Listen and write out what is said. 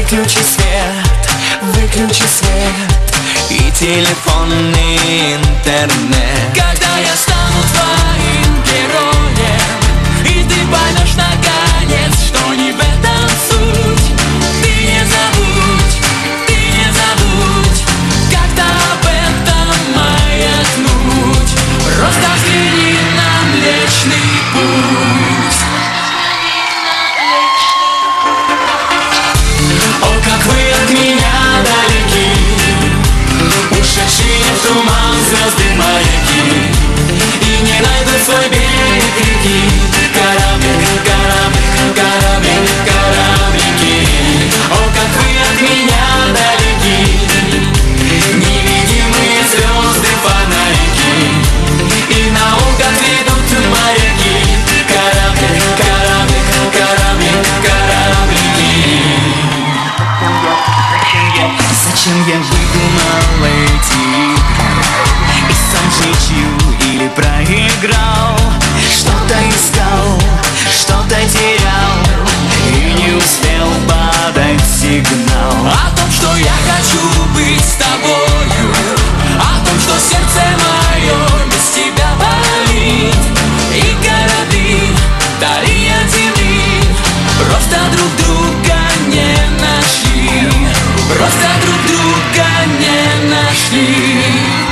Выключи свет, выключи свет и телефонный интернет. Когда я стану твоим героем, и ты поймешь наконец, что не в этом суть. Ты не забудь, как-то об этом маякнуть. Просто взгляни на Млечный Путь. О, как вы от меня далеки, ушедшие в туман звезды маяки, и не найдут свой берег реки. Кораблик, кораблик, кораблик, кораблики. О, как вы от меня далеки, невидимые звезды, фонарики, и наука ведут моряки. Кораблик, кораблик, кораблик, кораблики. Зачем я выдумал эти игры и сам шучу или проиграл? Что-то искал, что-то терял и не успел подать сигнал. О том, что я хочу быть с тобою, о том, что сердце мое без тебя болит, и корабли вдали от земли просто друг друга не нашли, просто друг друга не нашли.